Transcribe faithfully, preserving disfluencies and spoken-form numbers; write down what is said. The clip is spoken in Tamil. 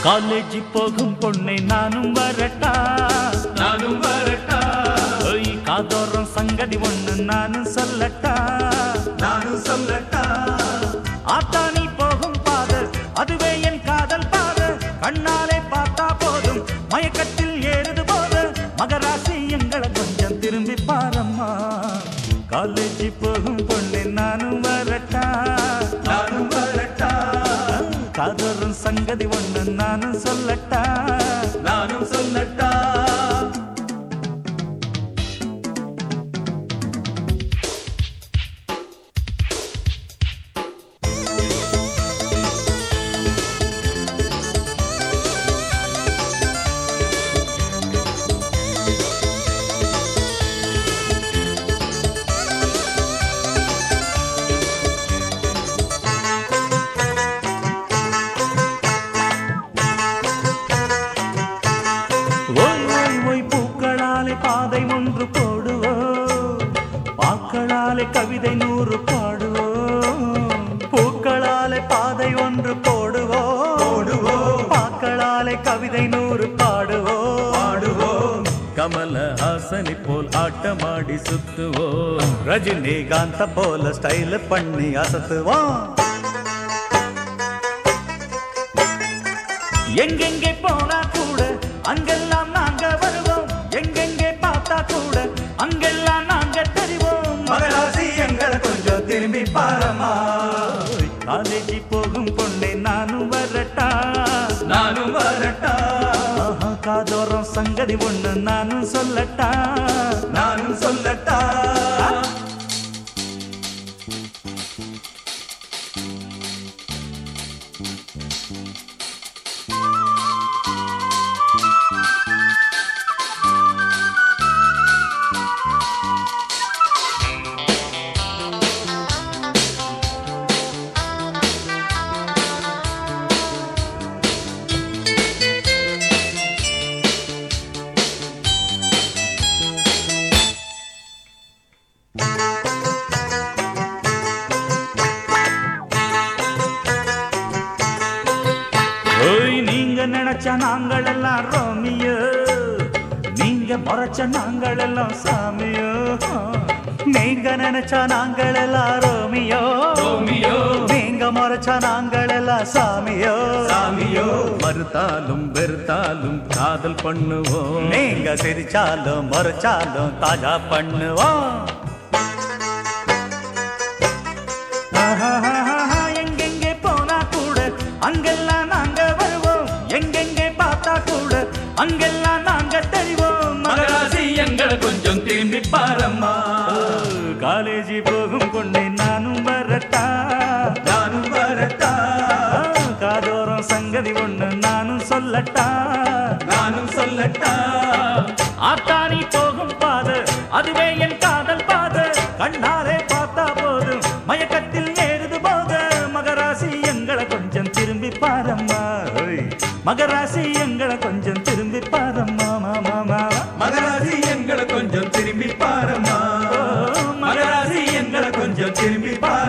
காலேஜ் போகும் பொண்ணை நானும் வரட்டா நானும் வரட்டா ஓய் காதோரம் சங்கதி ஒண்ணு நானும் சொல்லட்டா நானும் சொல்லட்டா ஆத்தானி போகும் பாத அதுவே என் காதல் பாத கண்ணாலே பார்த்தா போதும் மயக்கத்தில் ஏறுது போத மகராசி எங்களை கொஞ்சம் திரும்பி பாரம்மா காலேஜ் போகும் பொண்ணை நானும் வரட்டா நானும் வரட்டா காதோரம் சங்கதி ஒண்ணு நானும் சொல்லட்டா நானும் சொல்லட்டா ஓய் ஓய் ஓய் பூக்களாலே பாதை ஒன்று போடுவோ பாக்களாலே கவிதை நூறு பாடுவோ பூக்களாலே பாதை ஒன்று போடுவோ போடுவோ பாக்களாலே கவிதை நூறு பாடுவோ பாடுவோ கமலஹாசனி போல் ஆட்டமாடி சுத்துவோ ரஜினிகாந்த போல ஸ்டைல் பண்ணி அசத்துவோம் எங்கெங்கே போனா கூட அங்கெல்லாம் நாங்க வருவோம் எங்கெங்கே பார்த்தா கூட அங்கெல்லாம் நாங்க தெரிவோம் மகராசி எங்களை கொஞ்சம் திரும்பி பாரமா காலேஜி போகும் பொண்ணை நானும் வரட்டா நானும் வரட்டா ஆஹா, காதோரம் சங்கதி ஒண்ணு நானும் சொல்லட்டா நானும் சொல்லட்டா ஓய் நீங்க நினைச்ச நாங்கள் எல்லாம் ரோமியோ நீங்க முறைச்ச நாங்கள் எல்லாம் சாமியோ நீங்க நினைச்ச நாங்கள் எல்லாம் ரோமியோ ரோமியோ நீங்க முறைச்ச நாங்கள் எல்லாம் சாமியோ சாமியோ மறுத்தாலும் வெறுத்தாலும் காதல் பண்ணுவோம் நீங்க சிரிச்சாலும் முறைச்சாலும் தாஜா பண்ணுவோம் ஆஹாஹாஹா, எங்கெங்கே போனா கூட அங்கெல்லாம் நாங்க வருவோம் எங்கெங்கே பார்த்தா கூட அங்கெல்லாம் நாங்க தெரிவோம் மகராசி எங்களை கொஞ்சம் திரும்பி பாரம்மா காலேஜி போகும் பொண்ணை நானும் வரட்டா நானும் வரட்டா காதோரம் சங்கதி ஒண்ணு நானும் சொல்லட்டா நானும் சொல்லட்டா ஆத்தானி போகும் பாத அதுவே என் காதல் பாத கண்ணாலே பார்த்தா போதும் மயக்கத்தில் ஏறுது போத மகராசி எங்களை கொஞ்சம் திரும்பி பாரம்மா ஓய், மகராசி எங்களை கொஞ்சம் திரும்பி பாரம்மா மாமா மாமா மகராசி எங்களை கொஞ்சம் திரும்பி பாரம்மா மகராசி எங்களை கொஞ்சம் திரும்பி பாரு